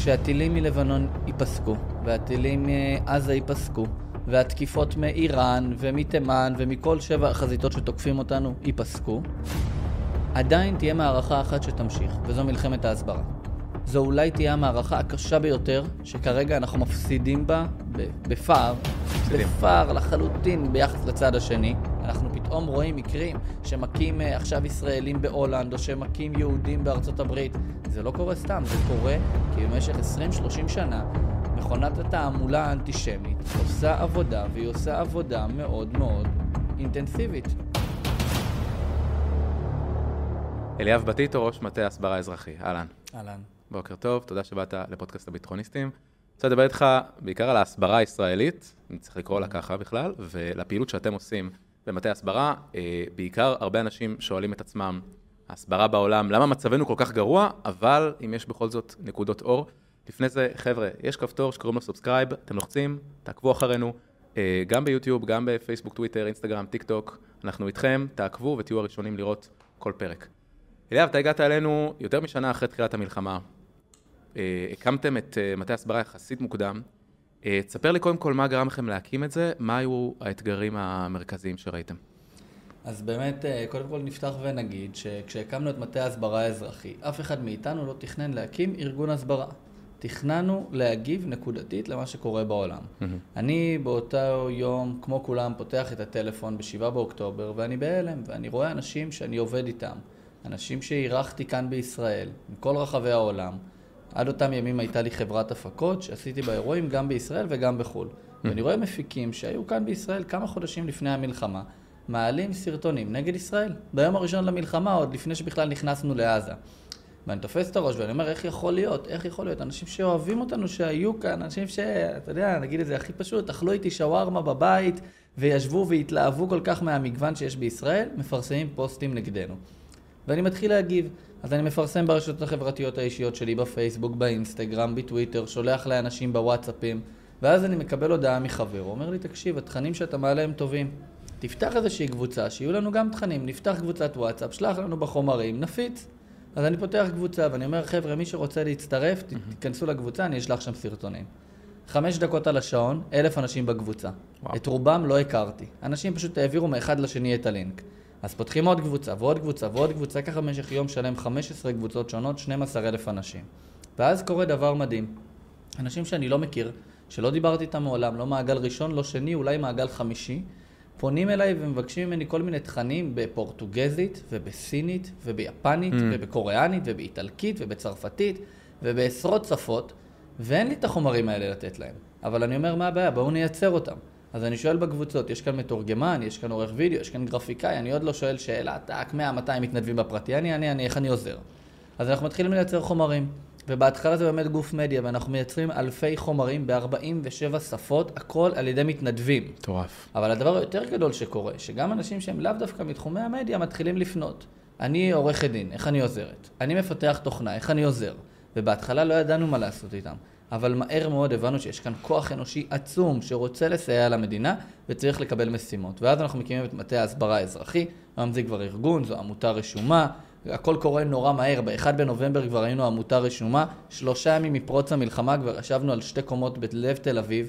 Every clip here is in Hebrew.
כשהטילים מלבנון ייפסקו, והטילים מעזה ייפסקו, והתקיפות מאיראן ומתימן ומכל 7 החזיתות שתוקפים אותנו ייפסקו, עדיין תהיה מערכה אחת שתמשיך, וזו מלחמת ההסברה. זו אולי תהיה המערכה הקשה ביותר, שכרגע אנחנו מפסידים בה בפער לחלוטין ביחס לצד השני. אנחנו פתאום רואים מקרים שמכים עכשיו ישראלים בהולנד, או שמכים יהודים בארצות הברית. זה לא קורה סתם, זה קורה כי במשך 20-30 שנה מכונת התעמולה האנטישמית עושה עבודה, והיא עושה עבודה מאוד מאוד אינטנסיבית. אליאב בטיטו, ראש מטה הסברה אזרחי. אהלן. אהלן. בוקר טוב, תודה שבאת לפודקאסט הביטחוניסטים. רוצה לדבר איתך בעיקר על ההסברה הישראלית, אני צריך לקרוא לה ככה בכלל, ולפעילות שאתם עושים במטה הסברה. בעיקר הרבה אנשים שואלים את עצמם, ההסברה בעולם, למה מצבנו כל כך גרוע, אבל אם יש בכל זאת נקודות אור. לפני זה, חבר'ה, יש כפתור שקוראים לו סאבסקרייב, אתם לוחצים, תעקבו אחרינו, גם ביוטיוב, גם בפייסבוק, טוויטר, אינסטגרם, טיק טוק. אנחנו איתכם, תעקבו ותהיו הראשונים לראות כל פרק. אליאב, אתה הגעת אלינו יותר משנה אחרי תחילת המלחמה. הקמתם את מטה הסברה יחסית מוקדם. תספר לי קודם כל מה גרם לכם להקים את זה, מה היו האתגרים המרכזיים שראיתם? אז באמת, קודם כל נפתח ונגיד שכשהקמנו את מטה הסברה האזרחי, אף אחד מאיתנו לא תכנן להקים ארגון הסברה. תכננו להגיב נקודתית למה שקורה בעולם. אני באותו יום, כמו כולם, פותח את הטלפון ב7 באוקטובר, ואני בהלם, ואני רואה אנשים שאני עובד איתם. אנשים שהירחתי כאן בישראל, מכל רחבי העולם. עד אותם ימים הייתה לי חברת הפקות שעשיתי באירועים גם בישראל וגם בחול. ואני רואה מפיקים שהיו כאן בישראל כמה חודשים לפני המלחמה, מעלים סרטונים נגד ישראל. ביום הראשון למלחמה, עוד לפני שבכלל נכנסנו לעזה. ואני תופס את הראש ואני אומר, איך יכול להיות? אנשים שאוהבים אותנו שהיו כאן, אנשים אתה יודע, נגיד את זה הכי פשוט, אכלו איתי שווארמה בבית וישבו והתלהבו כל כך מהמגוון שיש בישראל, מפרסמים פוסטים נגדנו. ואני מתחיל להגיב. אז אני מפרסם ברשתות החברתיות האישיות שלי, בפייסבוק, באינסטגרם, בטוויטר, שולח לאנשים בוואטסאפים, ואז אני מקבל הודעה מחבר, הוא אומר לי, תקשיב, התכנים שאתה מעלה הם טובים. תפתח איזושהי קבוצה, שיהיו לנו גם תכנים, נפתח קבוצת וואטסאפ, שלח לנו בחומרים, נפיץ. אז אני פותח קבוצה ואני אומר, חבר'ה, מי שרוצה להצטרף, תיכנסו לקבוצה, אני אשלח שם סרטונים. 5 דקות על השעון, 1,000 אנשים בקבוצה. את רובם לא הכרתי. אנשים פשוט העבירו מאחד לשני את הלינק. אז פותחים עוד קבוצה ועוד קבוצה ועוד קבוצה, ככה במשך יום שלם 15 קבוצות שונות, 12,000 אנשים. ואז קורה דבר מדהים. אנשים שאני לא מכיר, שלא דיברתי איתם מעולם, לא מעגל ראשון, לא שני, אולי מעגל חמישי, פונים אליי ומבקשים ממני כל מיני תכנים בפורטוגזית ובסינית וביפנית ובקוריאנית ובאיטלקית ובצרפתית ובעשרות שפות, ואין לי את החומרים האלה לתת להם. אבל אני אומר, מה הבעיה? בואו נייצר אותם. אז אני שואל בקבוצות, יש כאן מתורגמן, יש כאן עורך וידאו, יש כאן גרפיקאי, אני עוד לא שואל שאלה, טק, 100-200 מתנדבים בפרטי, איך אני עוזר? אז אנחנו מתחילים לייצר חומרים, ובהתחלה זה באמת גוף מדיה, ואנחנו מייצרים אלפי חומרים ב47 שפות, הכל על ידי מתנדבים. מטורף. אבל הדבר היותר גדול שקורה, שגם אנשים שהם לאו דווקא מתחומי המדיה מתחילים לפנות. אני עורכת דין, איך אני עוזרת? אני מפתח תוכנה, איך אני עוזר? ובהתחלה לא ידענו מה לעשות איתם. אבל מהר מאוד הבנו שיש כאן כוח אנושי עצום שרוצה לסייע למדינה וצריך לקבל משימות. ואז אנחנו מקימים את מטה ההסברה האזרחי, היום זה כבר ארגון, זו עמותה רשומה, הכל קורה נורא מהר, ב1 בנובמבר כבר היינו עמותה רשומה, 3 ימים מפרוץ המלחמה כבר ישבנו על 2 קומות בלב תל אביב,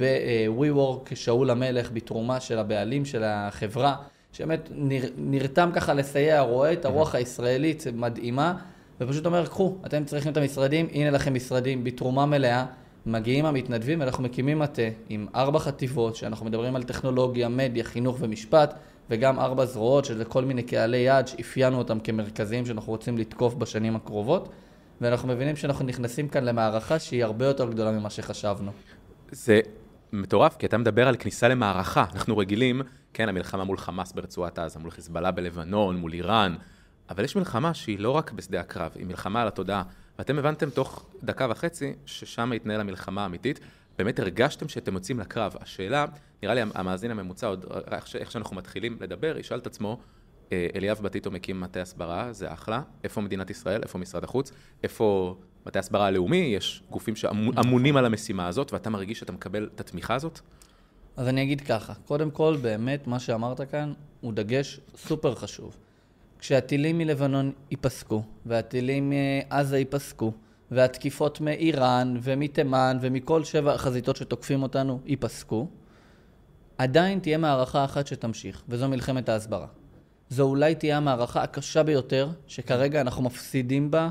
ב-WeWork שאול המלך, בתרומה של הבעלים של החברה, שבאמת נרתם ככה לסייע, רואה את הרוח הישראלית מדהימה, ופשוט אומר, קחו, אתם צריכים את המשרדים, הנה לכם משרדים, בתרומה מלאה, מגיעים המתנדבים, ואנחנו מקימים מטה עם 4 חטיבות, שאנחנו מדברים על טכנולוגיה, מדיה, חינוך ומשפט, וגם 4 זרועות, שזה כל מיני קהלי יעד, שאפיינו אותם כמרכזיים, שאנחנו רוצים לתקוף בשנים הקרובות, ואנחנו מבינים שאנחנו נכנסים כאן למערכה, שהיא הרבה יותר גדולה ממה שחשבנו. זה מטורף, כי אתה מדבר על כניסה למערכה. אנחנו רגילים, כן, המלחמה מול חמאס ברצועת עזה, מול חיזבאללה בלבנון, מול איראן, אבל יש מלחמה שהיא לא רק בשדה הקרב, היא מלחמה על התודעה, ואתם הבנתם תוך 1.5 דקות ששם התנהל המלחמה האמיתית, באמת הרגשתם שאתם יוצאים לקרב. השאלה, נראה לי המאזין הממוצע, עוד איך שאנחנו מתחילים לדבר, ישאל את עצמו, אליאב בטיטו מקים מטה הסברה, זה אחלה, איפה מדינת ישראל, איפה משרד החוץ, איפה מטה הסברה הלאומי, יש גופים שאמונים על המשימה הזאת, ואתה מרגיש שאתה מקבל את התמיכה הזאת? אז אני אגיד ככה, קודם כל באמת מה שאמרת כאן הוא דגש סופר חשוב. כשהטילים מלבנון ייפסקו, והטילים מעזה ייפסקו, והתקיפות מאיראן ומתימן ומכל 7 החזיתות שתוקפים אותנו ייפסקו, עדיין תהיה מערכה אחת שתמשיך, וזו מלחמת ההסברה. זו אולי תהיה המערכה הקשה ביותר, שכרגע אנחנו מפסידים בה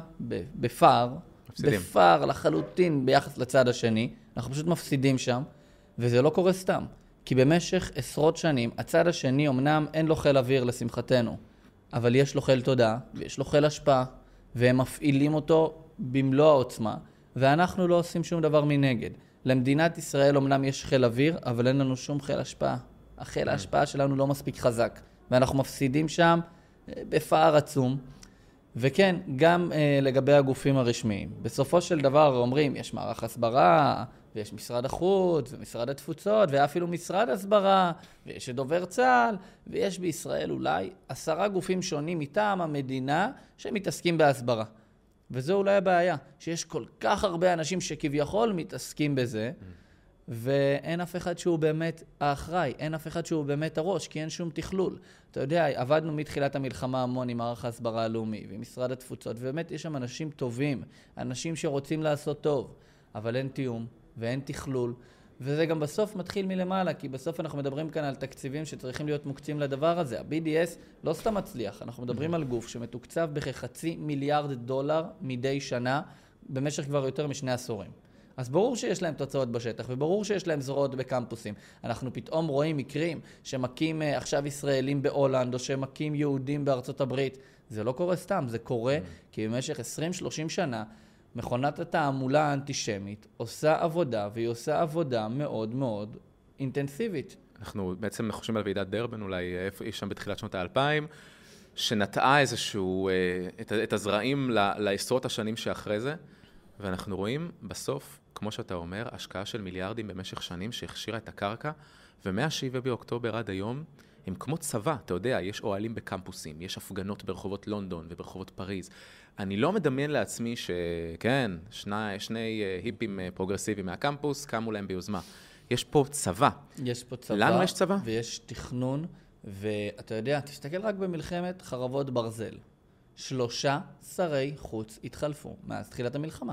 בפער לחלוטין ביחס לצד השני. אנחנו פשוט מפסידים שם, וזה לא קורה סתם. כי במשך עשרות שנים, הצד השני אמנם אין לו חיל אוויר לשמחתנו, אבל יש לו חיל תודעה, ויש לו חיל השפעה, והם מפעילים אותו במלוא העוצמה, ואנחנו לא עושים שום דבר מנגד. למדינת ישראל אמנם יש חיל אוויר, אבל אין לנו שום חיל השפעה. החיל ההשפעה שלנו לא מספיק חזק, ואנחנו מפסידים שם בפער עצום. וכן, גם לגבי הגופים הרשמיים. בסופו של דבר אומרים, יש מערך הסברה, ויש משרד החוץ, ומשרד התפוצות, ואפילו משרד הסברה, ויש דובר צה"ל, ויש בישראל אולי 10 גופים שונים מטעם המדינה שמתעסקים בהסברה. וזו אולי הבעיה, שיש כל כך הרבה אנשים שכביכול מתעסקים בזה, ואין אף אחד שהוא באמת האחראי, אין אף אחד שהוא באמת הראש, כי אין שום תכלול. אתה יודע, עבדנו מתחילת המלחמה המון עם מערך ההסברה הלאומי, ועם משרד התפוצות, ובאמת יש שם אנשים טובים, אנשים שרוצים לעשות טוב, אבל אין תיאום ואין תכלול, וזה גם בסוף מתחיל מלמעלה, כי בסוף אנחנו מדברים כאן על תקציבים שצריכים להיות מוקצים לדבר הזה. ה-BDS לא סתם מצליח, אנחנו מדברים על גוף שמתוקצב בכ$0.5 מיליארד מדי שנה, במשך כבר יותר מ2 עשורים. אז ברור שיש להם תוצאות בשטח, וברור שיש להם זרועות בקמפוסים. אנחנו פתאום רואים מקרים שמקים עכשיו ישראלים בהולנד, או שמקים יהודים בארצות הברית. זה לא קורה סתם, זה קורה כי במשך 20-30 שנה, מכונת התעמולה האנטישמית עושה עבודה, והיא עושה עבודה מאוד מאוד אינטנסיבית. אנחנו בעצם חושבים על ועידת דרבן, אולי איפה יש שם בתחילת שנות ה-2000, שנטעה איזשהו, את הזרעים לעשרות השנים שאחרי זה, ואנחנו רואים בסוף, כמו שאתה אומר, השקעה של מיליארדים במשך שנים שהכשירה את הקרקע, ומה-7 באוקטובר עד היום, הם כמו צבא, אתה יודע, יש אוהלים בקמפוסים, יש הפגנות ברחובות לונדון וברחובות פריז. אני לא מדמיין לעצמי שכן, שני היפים פרוגרסיביים מהקמפוס קמו להם ביוזמה. יש פה צבא. יש פה צבא. לנו יש צבא? ויש תכנון, ואתה יודע, תסתכל רק במלחמת חרבות ברזל. 3 שרי חוץ התחלפו מאז תחילת המלחמה.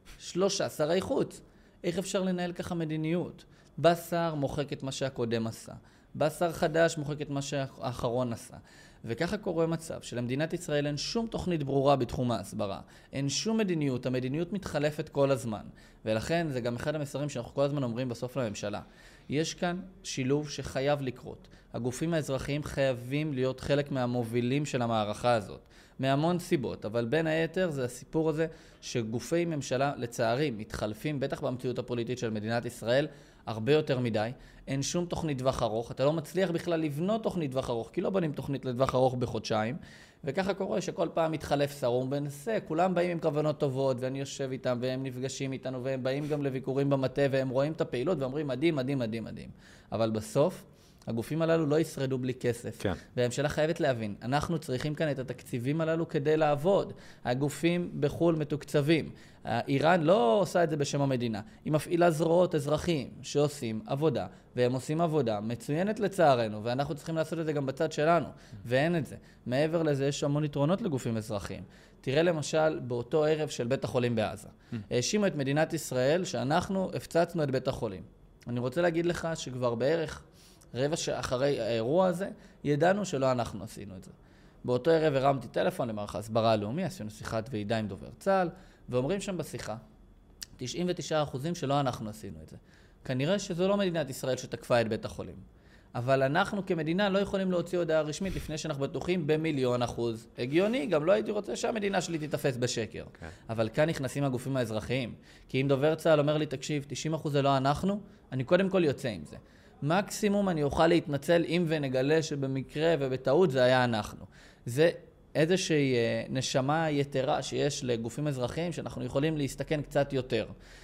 3 שרי חוץ. איך אפשר לנהל ככה מדיניות? בא שר מוחק את מה שהקודם עשה. בא שר חדש מוחק את מה שהאחרון עשה. וככה קורה מצב שלמדינת ישראל אין שום תוכנית ברורה בתחום ההסברה. אין שום מדיניות, המדיניות מתחלפת כל הזמן. ולכן זה גם אחד המסרים שאנחנו כל הזמן אומרים בסוף לממשלה. יש כאן שילוב שחייב לקרות. הגופים האזרחיים חייבים להיות חלק מהמובילים של המערכה הזאת. מהמון סיבות, אבל בין היתר זה הסיפור הזה שגופי ממשלה לצערי מתחלפים, בטח במציאות הפוליטית של מדינת ישראל, הרבה יותר מדי. אין שום תוכנית טווח ארוך, אתה לא מצליח בכלל לבנות תוכנית טווח ארוך, כי לא בונים תוכנית לטווח ארוך בחודשיים, וככה קורה שכל פעם מתחלף שר, ומנסה, כולם באים עם כוונות טובות, ואני יושב איתם, והם נפגשים איתנו, והם באים גם לביקורים במטה, והם רואים את הפעילות, ואומרים מדהים, מדהים, מדהים, מדהים. אבל בסוף, הגופים הללו לא ישרדו בלי כסף. כן. והממשלה חייבת להבין, אנחנו צריכים כאן את התקציבים הללו כדי לעבוד. הגופים בחול מתוקצבים. איראן לא עושה את זה בשם המדינה. היא מפעילה זרועות אזרחיים שעושים עבודה, והם עושים עבודה מצוינת לצערנו, ואנחנו צריכים לעשות את זה גם בצד שלנו, ואין את זה. מעבר לזה יש המון יתרונות לגופים אזרחיים. תראה למשל באותו ערב של בית החולים בעזה. האשימו את מדינת ישראל שאנחנו הפצצנו את בית החולים. אני רוצה להגיד לך שכבר בערך רבע שאחרי האירוע הזה, ידענו שלא אנחנו עשינו את זה. באותו ערב הרמתי טלפון למערך ההסברה הלאומי, עשינו שיחת ועידה עם דובר צה"ל, ואומרים שם בשיחה, 99% שלא אנחנו עשינו את זה. כנראה שזו לא מדינת ישראל שתקפה את בית החולים. אבל אנחנו כמדינה לא יכולים להוציא הודעה רשמית לפני שאנחנו בטוחים ב1,000,000%. הגיוני, גם לא הייתי רוצה שהמדינה שלי תתפס בשקר. Okay. אבל כאן נכנסים הגופים האזרחיים. כי אם דובר צה"ל אומר לי, תקשיב, 90% זה לא אנחנו, אני קודם כל יוצא עם זה. מקסימום אני אוכל להתנצל אם ונגלה שבמקרה ובטעות זה היה אנחנו. זה איזושהי נשמה יתרה שיש לגופים אזרחיים שאנחנו יכולים להסתכן קצת יותר.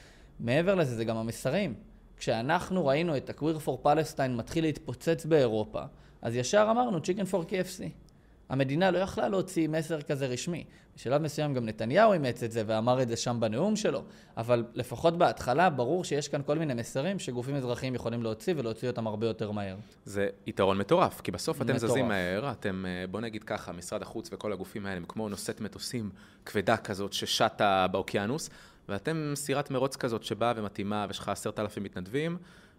מעבר לזה זה גם המסרים. כשאנחנו ראינו את ה-Queer for Palestine מתחיל להתפוצץ באירופה, אז ישר אמרנו Chicken for KFC. המדינה לא יכלה להוציא מסר כזה רשמי. בשלב מסוים גם נתניהו אימץ את זה ואמר את זה שם בנאום שלו, אבל לפחות בהתחלה ברור שיש כאן כל מיני מסרים שגופים אזרחיים יכולים להוציא ולהוציא אותם הרבה יותר מהר. זה יתרון מטורף, כי בסוף אתם זזים מהר, אתם, בוא נגיד ככה, משרד החוץ וכל הגופים האלה, כמו נושאת מטוסים כבדה כזאת ששטה באוקיינוס, ואתם סירת מרוץ כזאת שבאה ומתאימה, ויש לך 10,000 מתנדבים,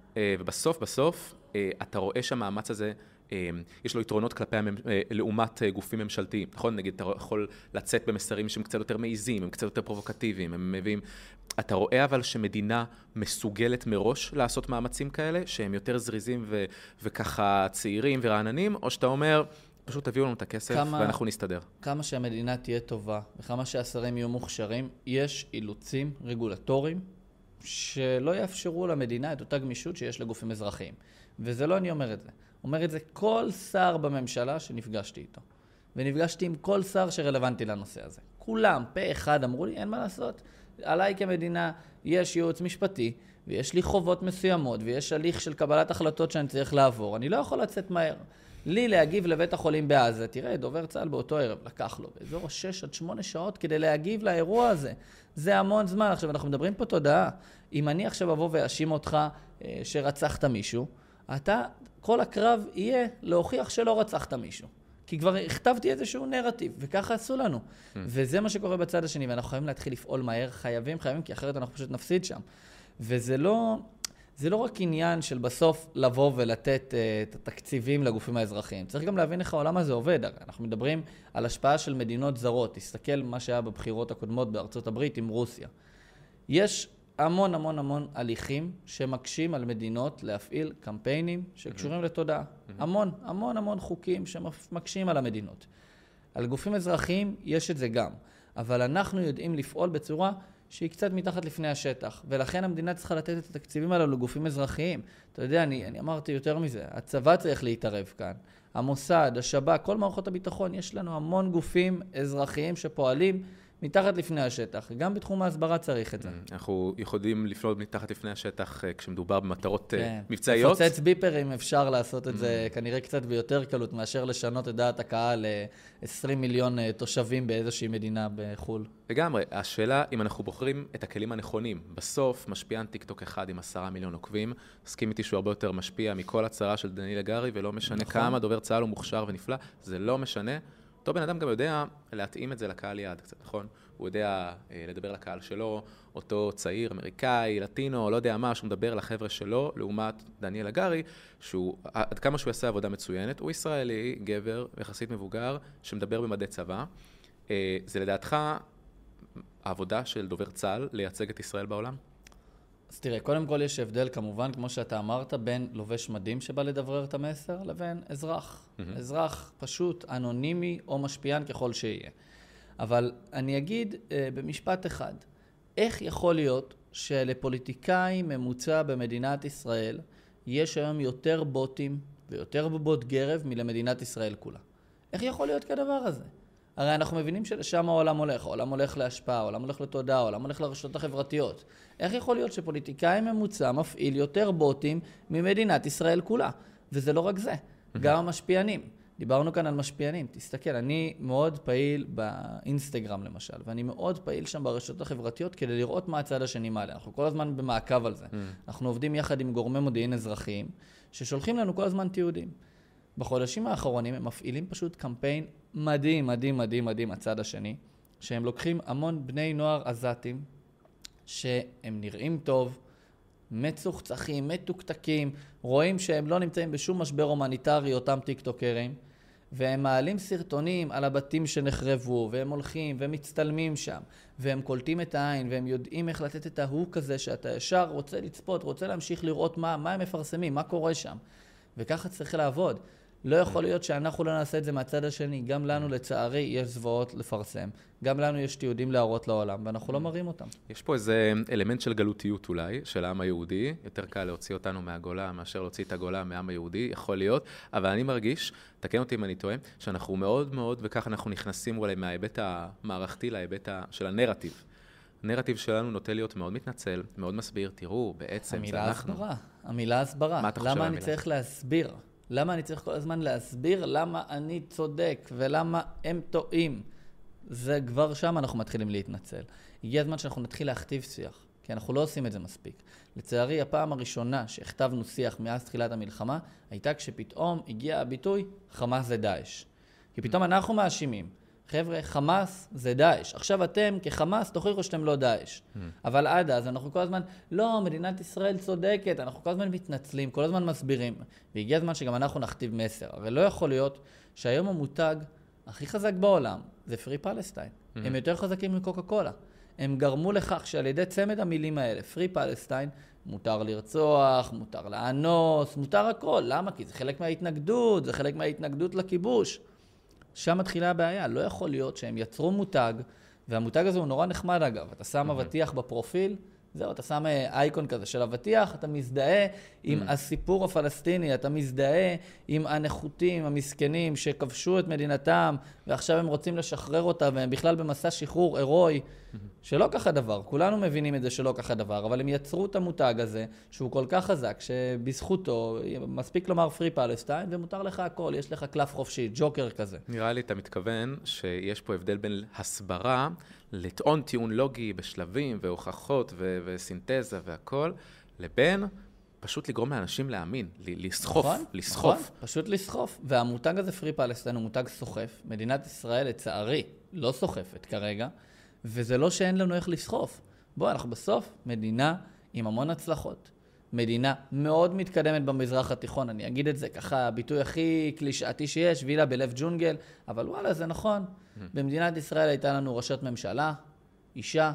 ובסוף, אתה רואה שהמאמץ הזה, יש לו יתרונות כלפי לעומת גופים ממשלתיים, נכון? נגיד, אתה יכול לצאת במסרים שהם קצת יותר מעיזים, הם קצת יותר פרובוקטיביים, הם מביאים... אתה רואה אבל שמדינה מסוגלת מראש לעשות מאמצים כאלה, שהם יותר זריזים וככה צעירים ורעננים, או שאתה אומר, פשוט תביאו לנו את הכסף ואנחנו נסתדר. כמה שהמדינה תהיה טובה וכמה שהשרים יהיו מוכשרים, יש אילוצים רגולטוריים שלא יאפשרו למדינה את אותה גמישות שיש לגופים אזרחיים. וזה לא אני אומר את זה. אומר את זה כל שר בממשלה שנפגשתי איתו. ונפגשתי עם כל שר שרלוונטי לנושא הזה. כולם, פה אחד, אמרו לי, אין מה לעשות. עליי כמדינה יש ייעוץ משפטי, ויש לי חובות מסוימות, ויש הליך של קבלת החלטות שאני צריך לעבור. אני לא יכול לצאת מהר. לי להגיב לבית החולים בעזה, תראה, דובר צה"ל באותו ערב, לקח לו באזור 6 עד 8 שעות כדי להגיב לאירוע הזה. זה המון זמן. עכשיו, אנחנו מדברים פה תודעה. אם אני עכשיו אבוא ואשים אותך שרצחת מישהו, כל הקרב יהיה להוכיח שלא רצחת מישהו. כי כבר הכתבתי איזשהו נרטיב, וככה עשו לנו. וזה מה שקורה בצד השני, ואנחנו חייבים להתחיל לפעול מהר, חייבים, כי אחרת אנחנו פשוט נפסיד שם. וזה לא רק עניין של בסוף לבוא ולתת את התקציבים לגופים האזרחיים. צריך גם להבין איך העולם הזה עובד. אנחנו מדברים על השפעה של מדינות זרות. תסתכל מה שהיה בבחירות הקודמות בארצות הברית עם רוסיה. יש המון הליכים שמקשים על מדינות להפעיל קמפיינים שקשורים לתודעה. המון חוקים שמקשים על המדינות. על גופים אזרחיים יש את זה גם, אבל אנחנו יודעים לפעול בצורה שהיא קצת מתחת לפני השטח, ולכן המדינה צריכה לתת את התקציבים האלו לגופים אזרחיים. אתה יודע, אני אמרתי יותר מזה, הצבא צריך להתערב כאן, המוסד, השב"כ, כל מערכות הביטחון, יש לנו המון גופים אזרחיים שפועלים מתחת לפני השטח. גם בתחום ההסברה צריך את זה. אנחנו יכולים לפנות מתחת לפני השטח כשמדובר במטרות מבצעיות. לפוצץ ביפרים אפשר לעשות את זה כנראה קצת ביותר קלות מאשר לשנות את דעת הקהל ל-20 מיליון תושבים באיזושהי מדינה בחול. לגמרי. השאלה אם אנחנו בוחרים את הכלים הנכונים. בסוף משפיען טיקטוק אחד עם 10 מיליון עוקבים. הסכים איתי שהוא הרבה יותר משפיע מכל הצהרה של דניאל הגרי, ולא משנה כמה דובר צה"ל הוא מוכשר ונפלא. זה לא משנה. אותו בן אדם גם יודע להתאים את זה לקהל יעד קצת, נכון? הוא יודע לדבר לקהל שלו, אותו צעיר, אמריקאי, לטינו, לא יודע מה, שהוא מדבר לחבר'ה שלו, לעומת דניאל הגרי, עד כמה שהוא יעשה עבודה מצוינת, הוא ישראלי, גבר, יחסית מבוגר, שמדבר במדי צבא. זה לדעתך העבודה של דובר צה"ל לייצג את ישראל בעולם? אז תראה, קודם כל יש הבדל כמובן, כמו שאתה אמרת, בין לובש מדים שבא לדברר את המסר, לבין אזרח. אזרח פשוט אנונימי או משפיען ככל שיהיה. אבל אני אגיד במשפט אחד, איך יכול להיות שלפוליטיקאי ממוצע במדינת ישראל יש היום יותר בוטים ויותר בוט גרב מלמדינת ישראל כולה? איך יכול להיות כדבר הזה? הרי אנחנו מבינים שלשם העולם הולך להשפעה, העולם הולך לתודעה, העולם הולך לרשתות החברתיות. איך יכול להיות שפוליטיקאי ממוצע מפעיל יותר בוטים ממדינת ישראל כולה? וזה לא רק זה, גם המשפיענים. דיברנו כאן על משפיענים. תסתכל, אני מאוד פעיל באינסטגרם למשל, ואני מאוד פעיל שם ברשתות החברתיות כדי לראות מה הצד השני מעלה. אנחנו כל הזמן במעקב על זה. אנחנו עובדים יחד עם גורמי מודיעין אזרחיים, ששולחים לנו כל הזמן תיעודים. בחודשים האחרונים הם מפעילים פשוט קמפיין מדהים, הצד השני, שהם לוקחים המון בני נוער עזתים, שהם נראים טוב, מצוחצחים, מתוקתקים, רואים שהם לא נמצאים בשום משבר הומניטרי, אותם טיקטוקרים, והם מעלים סרטונים על הבתים שנחרבו, והם הולכים ומצטלמים שם, והם קולטים את העין, והם יודעים איך לתת את ההוק הזה, שאתה ישר רוצה לצפות, רוצה להמשיך לראות מה הם מפרסמים, מה קורה שם. וככה צריך לעבוד. לא יכול להיות שאנחנו לא נעשה את זה מהצד השני. גם לנו, לצערי, יש זוועות לפרסם. גם לנו יש תיעודים להראות לעולם, ואנחנו לא מראים אותם. יש פה איזה אלמנט של גלותיות אולי, של העם היהודי. יותר קל להוציא אותנו מהגולה, מאשר להוציא את הגולה מהעם היהודי, יכול להיות. אבל אני מרגיש, תקן אותי אם אני טועה, שאנחנו מאוד מאוד, וכך אנחנו נכנסים אולי מההיבט המערכתי להיבט של הנרטיב. הנרטיב שלנו נוטה להיות מאוד מתנצל, מאוד מסביר, תראו, בעצם זה אנחנו. המילה הסברה. למה אני צריך להסביר? למה אני צריך כל הזמן להסביר למה אני צודק ולמה הם טועים? זה כבר שם אנחנו מתחילים להתנצל. הגיע הזמן שאנחנו נתחיל להכתיב שיח, כי אנחנו לא עושים את זה מספיק. לצערי, הפעם הראשונה שהכתבנו שיח מאז תחילת המלחמה, הייתה כשפתאום הגיע הביטוי חמאס זה דאעש. כי פתאום אנחנו מאשימים. חבר'ה, חמאס זה דאעש. עכשיו אתם כחמאס תוכיחו שאתם לא דאעש. אבל עד אז אנחנו כל הזמן, לא, מדינת ישראל צודקת, אנחנו כל הזמן מתנצלים, כל הזמן מסבירים. והגיע הזמן שגם אנחנו נכתיב מסר. הרי לא יכול להיות שהיום המותג הכי חזק בעולם זה Free Palestine. הם יותר חזקים מקוקה קולה. הם גרמו לכך שעל ידי צמד המילים האלה, Free Palestine, מותר לרצוח, מותר לאנוס, מותר הכל. למה? כי זה חלק מההתנגדות, זה חלק מההתנגדות לכיבוש. שם מתחילה הבעיה. לא יכול להיות שהם יצרו מותג, והמותג הזה הוא נורא נחמד אגב. אתה שם אבטיח בפרופיל, זהו, אתה שם אייקון כזה של אבטיח, אתה מזדהה עם הסיפור הפלסטיני, אתה מזדהה עם הנחותים, המסכנים שכבשו את מדינתם, ועכשיו הם רוצים לשחרר אותה, והם בכלל במסע שחרור הירואי, שלא ככה דבר. כולנו מבינים את זה שלא ככה דבר, אבל הם יצרו את המותג הזה, שהוא כל כך חזק, שבזכותו מספיק לומר Free Palestine, ומותר לך הכל, יש לך קלף חופשי, ג'וקר כזה. נראה לי, אתה מתכוון שיש פה הבדל בין הסברה, לטעון טיעון לוגי בשלבים והוכחות וסינתזה והכל, לבין פשוט לגרום לאנשים להאמין, לסחוף, נכון, לסחוף. נכון, פשוט לסחוף. והמותג הזה Free Palestine הוא מותג סוחף. מדינת ישראל לצערי לא סוחפת כרגע, וזה לא שאין לנו איך לסחוף. בוא, אנחנו בסוף מדינה עם המון הצלחות. מדינה מאוד מתקדמת במזרח התיכון, אני אגיד את זה ככה, הביטוי הכי קלישאתי שיש, וילה בלב ג'ונגל, אבל וואלה, זה נכון. במדינת ישראל הייתה לנו ראשת ממשלה, אישה,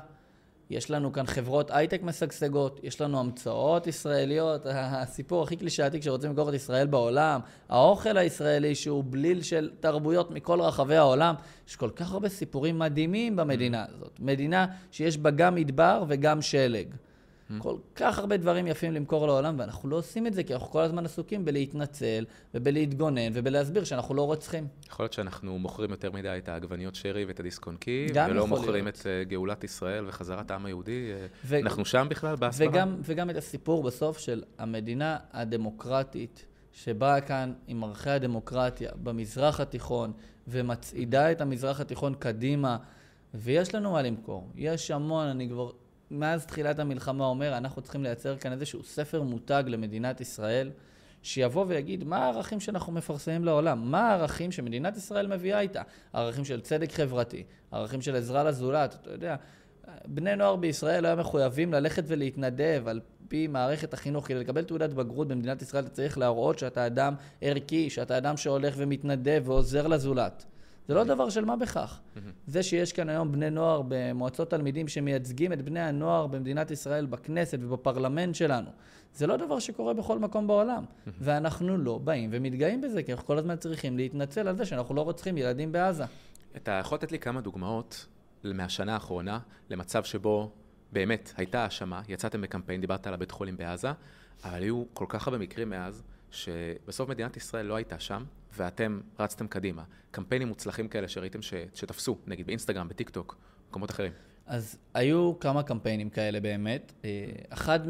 יש לנו כאן חברות הייטק משגשגות, יש לנו המצאות ישראליות, הסיפור הכי קלישאתי כשרוצים למכור את ישראל בעולם, האוכל הישראלי שהוא בליל של תרבויות מכל רחבי העולם, יש כל כך הרבה סיפורים מדהימים במדינה הזאת, מדינה שיש בה גם מדבר וגם שלג. כל כך הרבה דברים יפים למכור לעולם, ואנחנו לא עושים את זה, כי אנחנו כל הזמן עסוקים בלהתנצל, ובלהתגונן, ובלהסביר שאנחנו לא רוצחים. יכול להיות שאנחנו מוכרים יותר מדי את העגבניות שרי ואת הדיסקונקי, ולא יכול מוכרים להיות. את גאולת ישראל וחזרת העם היהודי. אנחנו שם בכלל בהסברה. וגם את הסיפור בסוף של המדינה הדמוקרטית, שבאה כאן עם ערכי הדמוקרטיה במזרח התיכון, ומצעידה את המזרח התיכון קדימה, ויש לנו מה למכור. יש המון, אני כבר מאז תחילת המלחמה אומר, אנחנו צריכים לייצר כאן איזשהו ספר מותג למדינת ישראל, שיבוא ויגיד מה הערכים שאנחנו מפרסמים לעולם, מה הערכים שמדינת ישראל מביאה איתה, הערכים של צדק חברתי, הערכים של עזרה לזולת, אתה יודע, בני נוער בישראל היו מחויבים ללכת ולהתנדב על פי מערכת החינוך, כדי לקבל תעודת בגרות במדינת ישראל, אתה צריך להראות שאתה אדם ערכי, שאתה אדם שהולך ומתנדב ועוזר לזולת. זה לא דבר של מה בכך. זה שיש כאן היום בני נוער במועצות תלמידים שמייצגים את בני הנוער במדינת ישראל בכנסת ובפרלמנט שלנו. זה לא דבר שקורה בכל מקום בעולם. ואנחנו לא באים ומתגאים בזה, כי אנחנו כל הזמן צריכים להתנצל על זה שאנחנו לא רוצחים ילדים בעזה. אתה יכול לתת לי כמה דוגמאות מהשנה האחרונה, למצב שבו באמת הייתה האשמה, יצאתם בקמפיין, דיברת על הבית חולים בעזה, אבל היו כל כך הרבה מקרים מאז, שבסוף מדינת ישראל לא הייתה שם, ואתם רצתם קדימה. קמפיינים מוצלחים כאלה שראיתם שתפסו, נגיד באינסטגרם, בטיקטוק, מקומות אחרים. אז היו כמה קמפיינים כאלה באמת. אחד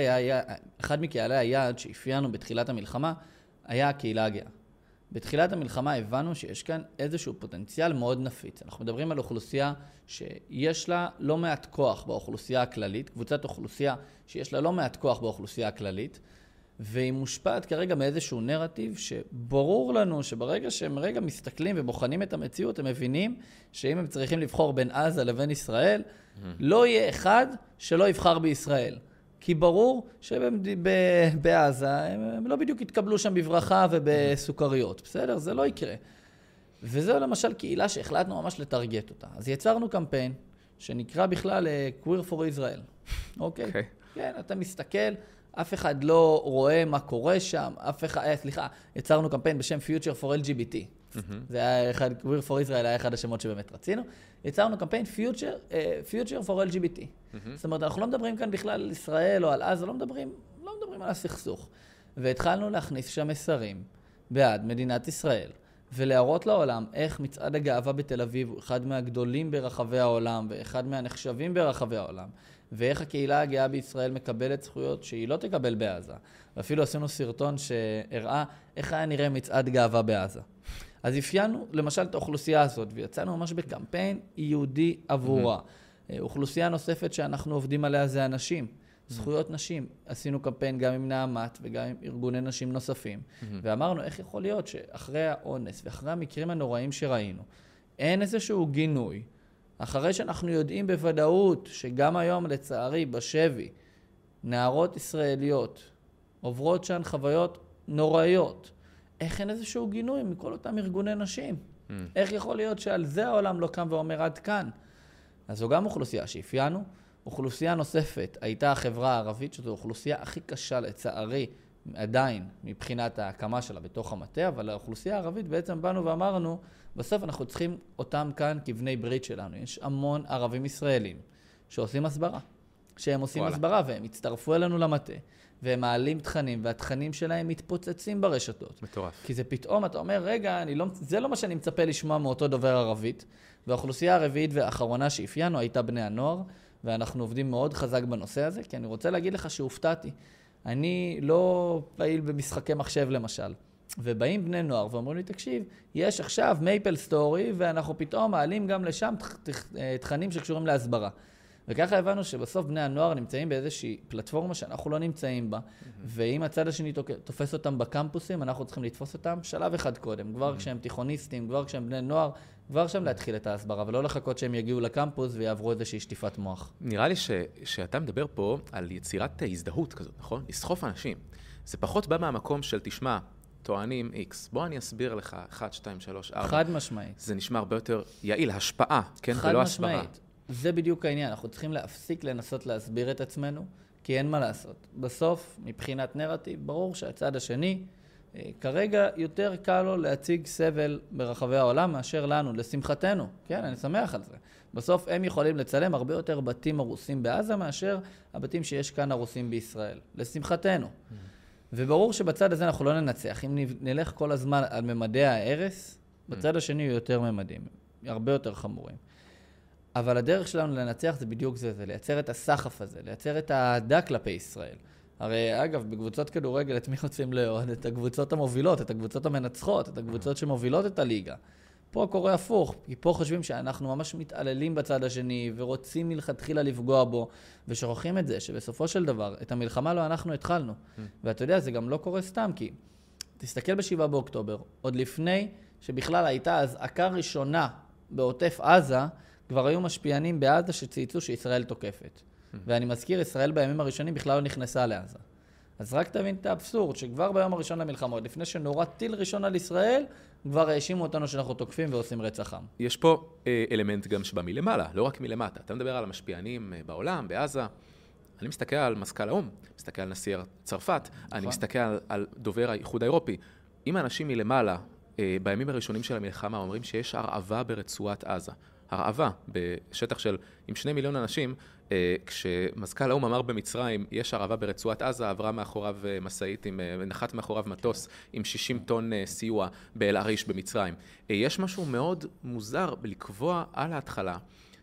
מקהלי היעד שאפיינו בתחילת המלחמה היה הקהילה הגאה. בתחילת המלחמה הבנו שיש כאן איזשהו פוטנציאל מאוד נפיץ. אנחנו מדברים על אוכלוסייה שיש לה לא מעט כוח באוכלוסייה הכללית, קבוצת אוכלוסייה שיש לה לא מעט כוח באוכלוסייה הכללית, והיא מושפעת כרגע מאיזשהו נרטיב שברור לנו שברגע שהם רגע מסתכלים ובוחנים את המציאות, הם מבינים שאם הם צריכים לבחור בין עזה לבין ישראל, לא יהיה אחד שלא יבחר בישראל. כי ברור שבעזה הם לא בדיוק יתקבלו שם בברכה ובסוכריות. בסדר? זה לא יקרה. וזו למשל קהילה שהחלטנו ממש לטרגט אותה. אז יצרנו קמפיין שנקרא בכלל Queer for Israel. אוקיי? כן, אתה מסתכל, אף אחד לא רואה מה קורה שם, יצרנו קמפיין בשם Future for LGBT. זה היה אחד, Queer for Israel היה אחד השמות שבאמת רצינו. יצרנו קמפיין Future for LGBT. זאת אומרת, אנחנו לא מדברים כאן בכלל על ישראל או על עזה, לא מדברים על הסכסוך. והתחלנו להכניס שם מסרים בעד מדינת ישראל, ולהראות לעולם איך מצעד הגאווה בתל אביב הוא אחד מהגדולים ברחבי העולם, ואחד מהנחשבים ברחבי העולם. ואיך הקהילה הגאה בישראל מקבלת זכויות שהיא לא תקבל בעזה. ואפילו עשינו סרטון שהראה איך היה נראה מצעד גאווה בעזה. אז אפיינו למשל את האוכלוסייה הזאת, ויצאנו ממש בקמפיין יהודי עבורה. אוכלוסייה נוספת שאנחנו עובדים עליה זה הנשים. זכויות נשים. עשינו קמפיין גם עם נעמת וגם עם ארגוני נשים נוספים. ואמרנו איך יכול להיות שאחרי האונס ואחרי המקרים הנוראים שראינו, אין איזשהו גינוי. אחרי שאנחנו יודעים בוודאות שגם היום לצערי בשבי, נערות ישראליות עוברות שהן חוויות נוראיות. איך אין איזשהו גינוי מכל אותם ארגוני נשים? איך יכול להיות שעל זה העולם לא קם ואומר עד כאן? אז זו גם אוכלוסייה שאפיינו. אוכלוסייה נוספת הייתה החברה הערבית, שזו אוכלוסייה הכי קשה לצערי, עדיין מבחינת ההקמה שלה בתוך המטה, אבל האוכלוסייה הערבית בעצם באנו ואמרנו, בסוף אנחנו צריכים אותם כאן כבני ברית שלנו. יש המון ערבים ישראלים שעושים הסברה. שהם עושים הסברה והם הצטרפו אלינו למטה, והם מעלים תכנים, והתכנים שלהם מתפוצצים ברשתות. מטורף. כי זה פתאום, אתה אומר, רגע, זה לא מה שאני מצפה לשמוע מאותו דובר ערבית. והאוכלוסייה הרביעית והאחרונה שאפיינו הייתה בני הנוער, ואנחנו עובדים מאוד חזק בנושא הזה, כי אני רוצה להגיד לך שהופתעתי. אני לא פעיל במשחקי מחשב למשל. ובאים בני נוער ואומרים לי, תקשיב, יש עכשיו מייפל סטורי, ואנחנו פתאום מעלים גם לשם תכנים שקשורים להסברה. וככה הבנו שבסוף בני הנוער נמצאים באיזושהי פלטפורמה שאנחנו לא נמצאים בה, ואם הצד השני תופס אותם בקמפוסים, אנחנו צריכים לתפוס אותם שלב אחד קודם, כבר כשהם תיכוניסטים, כבר כשהם בני נוער, כבר שם להתחיל את ההסברה, ולא לחכות שהם יגיעו לקמפוס ויעברו איזושהי שטיפת מוח. נראה לי שאתה מדבר פה על יצירת הזדהות כזאת, נכון? לסחוף אנשים. זה פחות בא מהמקום של תשמע, טוענים X. בוא אני אסביר לך 1, 2, 3, 4. חד משמעית. זה נשמע הרבה יותר יעיל, השפעה, כן? ולא הסברה. חד משמעית. זה בדיוק העניין. אנחנו צריכים להפסיק לנסות להסביר את עצמנו, כי אין מה לעשות. בסוף, מבחינת נרטיב, ברור שהצד השני, כרגע יותר קל לו להציג סבל ברחבי העולם מאשר לנו, לשמחתנו. כן, אני שמח על זה. בסוף הם יכולים לצלם הרבה יותר בתים הרוסים בעזה מאשר הבתים שיש כאן הרוסים בישראל. לשמחתנו. וברור שבצד הזה אנחנו לא ננצח. אם נלך כל הזמן על ממדי ההרס, בצד השני יהיו יותר ממדים, הרבה יותר חמורים. אבל הדרך שלנו לנצח זה בדיוק זה לייצר את הסחף הזה, לייצר את האהדה כלפי ישראל. הרי אגב, בקבוצות כדורגל את מי רוצים לאהוד? את הקבוצות המובילות, את הקבוצות המנצחות, את הקבוצות שמובילות את הליגה. פה קורה הפוך, כי פה חושבים שאנחנו ממש מתעללים בצד השני, ורוצים מלכתחילה לפגוע בו, ושוכחים את זה, שבסופו של דבר, את המלחמה לא אנחנו התחלנו. ואתה יודע, זה גם לא קורה סתם, כי תסתכל ב7 באוקטובר, עוד לפני שבכלל הייתה אזעקה ראשונה בעוטף עזה, כבר היו משפיענים בעזה שצייצו שישראל תוקפת. ואני מזכיר, ישראל בימים הראשונים בכלל לא נכנסה לעזה. אז רק תבין את האבסורד, שכבר ביום הראשון למלחמות, לפני שנורא טיל ראשון על ישראל, כבר האשימו אותנו שאנחנו תוקפים ועושים רצח עם. יש פה אלמנט גם שבא מלמעלה, לא רק מלמטה. אתה מדבר על המשפיענים בעולם, בעזה. אני מסתכל על מזכ"ל האו"ם, מסתכל על נשיא צרפת, אני מסתכל על דובר האיחוד האירופי. אם האנשים מלמעלה, בימים הראשונים של המלחמה, אומרים שיש הרעבה ברצועת עזה. הרעבה בשטח של עם 2 מיליון אנשים, כשמזכ"ל האו"ם אמר במצרים, יש הרעבה ברצועת עזה, עברה מאחוריו מסעית, נחת מאחוריו מטוס עם 60 טון סיוע באל עריש במצרים. יש משהו מאוד מוזר לקבוע על ההתחלה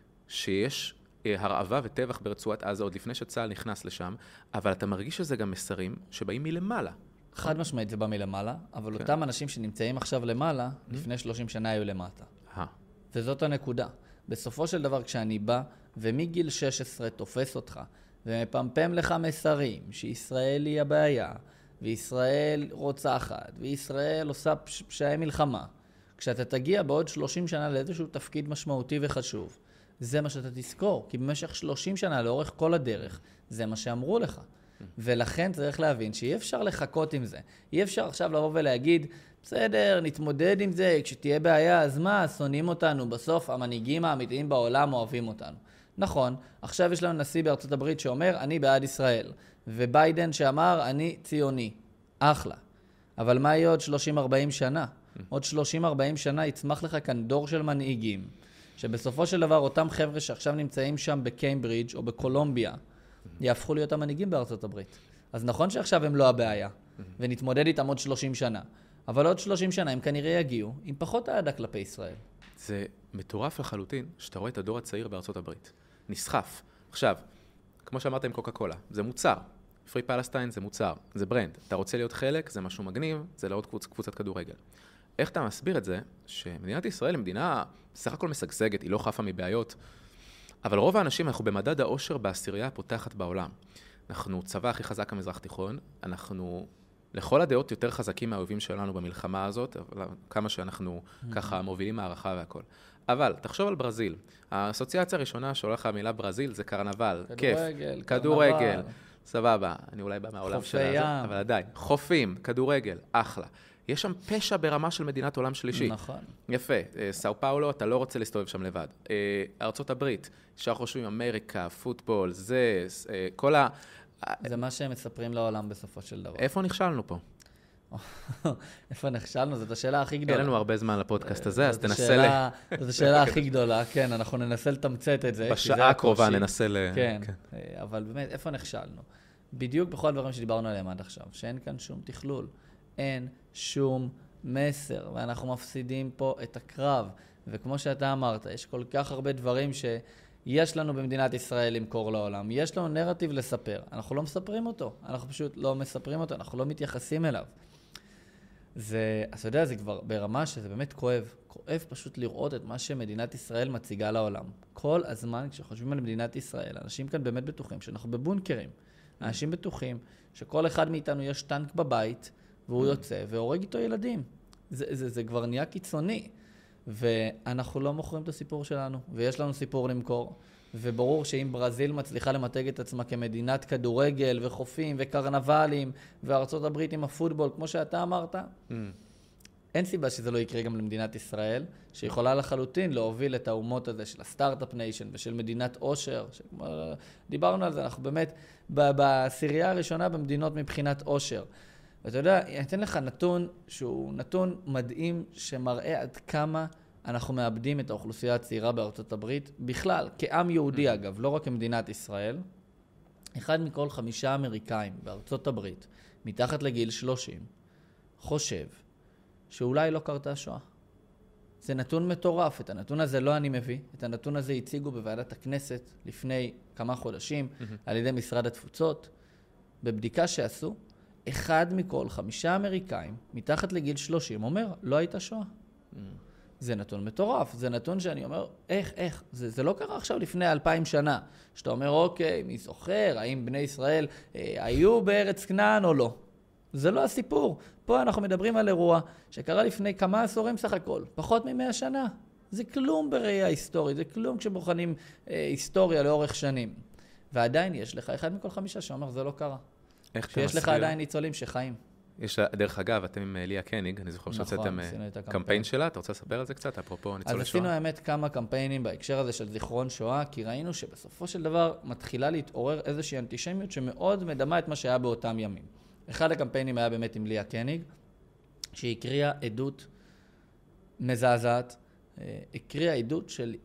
שיש הרעבה וטבח ברצועת עזה עוד לפני שצה"ל נכנס לשם, אבל אתה מרגיש שזה גם מסרים שבאים מלמעלה. חד משמעית זה בא מלמעלה, אבל אותם אנשים שנמצאים עכשיו למעלה, לפני 30 שנה היו למטה. וזאת הנקודה. בסופו של דבר כשאני בא, ומגיל 16 תופס אותך, ומפמפם לך מסרים שישראל היא הבעיה, וישראל רוצחת, וישראל עושה פשעי מלחמה, כשאתה תגיע בעוד 30 שנה לאיזשהו תפקיד משמעותי וחשוב, זה מה שאתה תזכור, כי במשך 30 שנה לאורך כל הדרך, זה מה שאמרו לך. ולכן צריך להבין שאי אפשר לחכות עם זה. אי אפשר עכשיו לבוא ולהגיד, בסדר, נתמודד עם זה, כשתהיה בעיה, אז מה, שונאים אותנו, בסוף המנהיגים האמיתיים בעולם אוהבים אותנו. נכון, עכשיו יש לנו נשיא בארצות הברית שאומר, אני בעד ישראל, וביידן שאמר, אני ציוני. אחלה. אבל מה יהיה עוד 30-40 שנה? עוד 30-40 שנה יצמח לך כאן דור של מנהיגים, שבסופו של דבר אותם חבר'ה שעכשיו נמצאים שם בקיימברידג' או בקולומביה, יהפכו להיות המנהיגים בארצות הברית. אז נכון שעכשיו הם לא הבעיה, ונתמודד איתם עוד 30 שנה. אבל עוד 30 שנה הם כנראה יגיעו עם פחות אהדה כלפי ישראל. זה מטורף לחלוטין שאתה רואה את הדור הצעיר בארצות הברית. נסחף. עכשיו, כמו שאמרת עם קוקה קולה, זה מוצר. פרי פלסטיין זה מוצר, זה ברנד. אתה רוצה להיות חלק, זה משהו מגניב, זה לעוד קבוצת כדורגל. איך אתה מסביר את זה שמדינת ישראל היא מדינה סך הכל משגשגת, היא לא חפה מבעיות, אבל רוב האנשים, אנחנו במדד האושר בעשירייה הפותחת בעולם. אנחנו צבא הכי חזק המזרח תיכון, אנחנו לכל הדעות יותר חזקים מהאויבים שלנו במלחמה הזאת, כמה שאנחנו ככה מובילים מערכה והכל. אבל תחשוב על ברזיל. האסוציאציה הראשונה שהולך המילה ברזיל זה קרנבל, כיף. כדורגל. סבבה, אני אולי בא מהעולם של הזה, אבל עדיין. חופים, כדורגל, אחלה. יש שם פשע ברמה של מדינת עולם שלישי. נכון. יפה. סאו פאולו, אתה לא רוצה להסתובב שם לבד. ארצות הברית, שאנחנו חושבים אמריקה, פוטבול, זה, כל ה... זה מה שהם מספרים לעולם בסופו של דבר. איפה נכשלנו פה? איפה נכשלנו? זאת השאלה הכי גדולה. אין לנו הרבה זמן לפודקאסט הזה, אז תנסה זאת השאלה הכי גדולה, כן, אנחנו ננסה לתמצת את זה. בשעה הקרובה ננסה כן, אבל באמת, איפה נכשלנו? בדיוק בכל הדברים שדיברנו עליהם עד עכשיו, שאין כאן שום תכלול, אין שום מסר, ואנחנו מפסידים פה את הקרב. וכמו שאתה אמרת, יש כל כך הרבה דברים שיש לנו במדינת ישראל למכור לעולם. יש לנו נרטיב לספר. אנחנו לא מספרים אותו. אנחנו פשוט לא מספרים אותו. אנחנו לא מתייחסים אליו. אתה יודע, זה כבר ברמה שזה באמת כואב. כואב פשוט לראות את מה שמדינת ישראל מציגה לעולם. כל הזמן כשחושבים על מדינת ישראל, אנשים כאן באמת בטוחים שאנחנו בבונקרים. אנשים בטוחים שכל אחד מאיתנו יש טנק בבית, והוא יוצא והורג איתו ילדים. זה כבר נהיה קיצוני. ואנחנו לא מוכרים את הסיפור שלנו, ויש לנו סיפור למכור. וברור שאם ברזיל מצליחה למתג את עצמה כמדינת כדורגל וחופים וקרנבלים, וארצות הברית עם הפוטבול, כמו שאתה אמרת, אין סיבה שזה לא יקרה גם למדינת ישראל, שיכולה לחלוטין להוביל את האומות הזה של הסטארט-אפ ניישן ושל מדינת אושר. דיברנו על זה, אנחנו באמת בעשירייה הראשונה במדינות מבחינת אושר. ואתה יודע, אני אתן לך נתון שהוא נתון מדהים שמראה עד כמה אנחנו מאבדים את האוכלוסייה הצעירה בארצות הברית, בכלל, כעם יהודי אגב, לא רק כמדינת ישראל. 1 מכל 5 אמריקאים בארצות הברית, מתחת לגיל 30, חושב שאולי לא קרתה שואה. זה נתון מטורף, את הנתון הזה לא אני מביא, את הנתון הזה הציגו בוועדת הכנסת לפני כמה חודשים, על ידי משרד התפוצות, בבדיקה שעשו, 1 מכל 5 אמריקאים, מתחת לגיל 30, אומר, לא הייתה שואה. זה נתון מטורף, זה נתון שאני אומר, איך? זה לא קרה עכשיו לפני 2000 שנה, שאתה אומר, אוקיי, מי זוכר, האם בני ישראל היו בארץ כנען או לא? זה לא הסיפור. פה אנחנו מדברים על אירוע שקרה לפני כמה עשורים סך הכל, פחות מ100 שנה. זה כלום בראייה היסטורית, זה כלום כשבוחנים היסטוריה לאורך שנים. ועדיין יש לך 1 מכל 5 שאומר, זה לא קרה. שיש לך עדיין ניצולים שחיים. יש, דרך אגב, אתם עם ליה קניג, אני זוכר שהוצאתם קמפיין שלה, אתה רוצה לספר על זה קצת, אפרופו ניצולי שואה? אז עשינו האמת כמה קמפיינים בהקשר הזה של זיכרון שואה, כי ראינו שבסופו של דבר מתחילה להתעורר איזושהי אנטישמיות שמאוד מדמה את מה שהיה באותם ימים. אחד הקמפיינים היה באמת עם ליה קניג, שהיא הקריאה עדות מזעזעת, הקריאה עדות של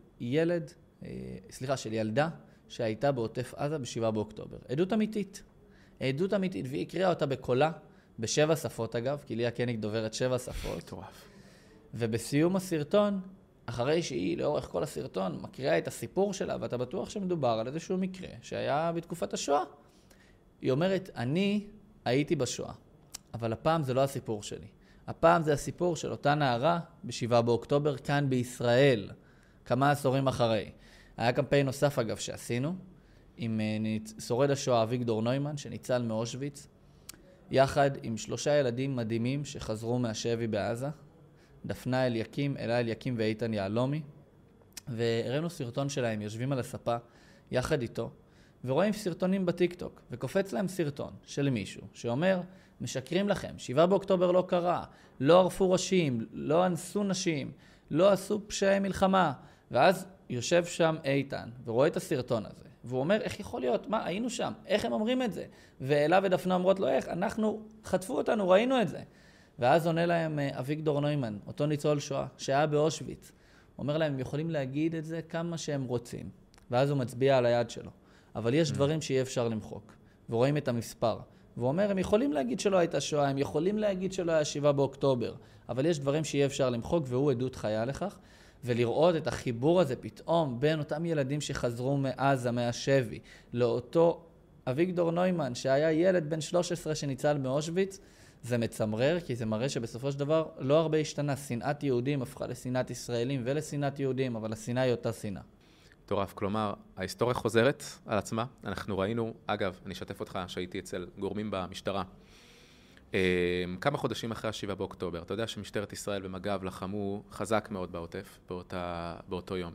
של ילדה שהייתה בעוטף עזה ב7 באוקטובר. עדות אמיתית. עדות אמיתית, והיא הקריאה אותה בקולה, ב7 שפות אגב, כי ליה קניג דוברת 7 שפות. מטורף. ובסיום הסרטון, אחרי שהיא לאורך כל הסרטון מקריאה את הסיפור שלה, ואתה בטוח שמדובר על איזשהו מקרה שהיה בתקופת השואה. היא אומרת, אני הייתי בשואה, אבל הפעם זה לא הסיפור שלי. הפעם זה הסיפור של אותה נערה ב7 באוקטובר כאן בישראל, כמה עשורים אחרי. היה קמפיין נוסף אגב שעשינו, עם שורד השואה אביגדור נוימן, שניצל מאושוויץ, יחד עם 3 ילדים מדהימים שחזרו מהשבי בעזה, דפנה אליקים, אלה אליקים ואיתן יעלומי, והראינו סרטון שלהם, יושבים על הספה יחד איתו, ורואים סרטונים בטיקטוק, וקופץ להם סרטון של מישהו שאומר, משקרים לכם, 7 באוקטובר לא קרה, לא ערפו ראשים, לא אנסו נשים, לא עשו פשעי מלחמה, ואז יושב שם איתן ורואה את הסרטון הזה, והוא אומר, איך יכול להיות? מה, היינו שם? איך הם אומרים את זה? ואלה ודפנה אומרות לו, איך? אנחנו, חטפו אותנו, ראינו את זה. ואז עונה להם אביגדור נוימן, אותו ניצול שואה, שהיה באושוויץ. הוא אומר להם, הם יכולים להגיד את זה כמה שהם רוצים. ואז הוא מצביע על היד שלו. אבל יש דברים שאי אפשר למחוק. ורואים את המספר. והוא אומר, הם יכולים להגיד שלא הייתה שואה, הם יכולים להגיד שלא היה 7 באוקטובר. אבל יש דברים שאי אפשר למחוק, והוא עדות חיה לכך. ולראות את החיבור הזה פתאום בין אותם ילדים שחזרו מעזה, מהשבי, לאותו אביגדור נוימן, שהיה ילד בן 13 שניצל מאושוויץ, זה מצמרר, כי זה מראה שבסופו של דבר לא הרבה השתנה. שנאת יהודים הפכה לשנאת ישראלים ולשנאת יהודים, אבל השנאה היא אותה שנאה. מטורף, כלומר, ההיסטוריה חוזרת על עצמה. אנחנו ראינו, אגב, אני אשתף אותך שהייתי אצל גורמים במשטרה, כמה חודשים אחרי ה-7 באוקטובר. אתה יודע שמשטרת ישראל ומג"ב לחמו חזק מאוד בעוטף, באותו יום.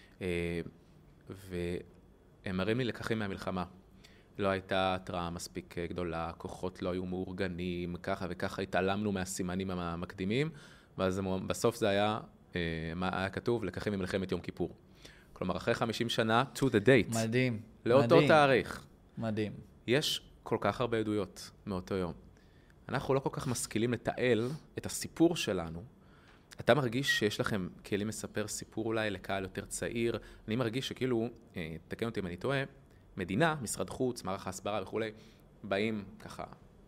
והם מראים לי לקחים מהמלחמה. לא הייתה התראה מספיק גדולה, כוחות לא היו מאורגנים, ככה וככה, התעלמנו מהסימנים המקדימים, ואז בסוף זה היה כתוב, לקחים ממלחמת יום כיפור. כלומר, אחרי 50 שנה, to the date. מדהים. לאותו תאריך. מדהים. יש כל כך הרבה עדויות מאותו יום. אנחנו לא כל כך משכילים לתעל את הסיפור שלנו. אתה מרגיש שיש לכם כלים לספר סיפור אולי לקהל יותר צעיר. אני מרגיש שכאילו, תקן אותי אם אני טועה, מדינה, משרד חוץ, מערך ההסברה וכו', באים ככה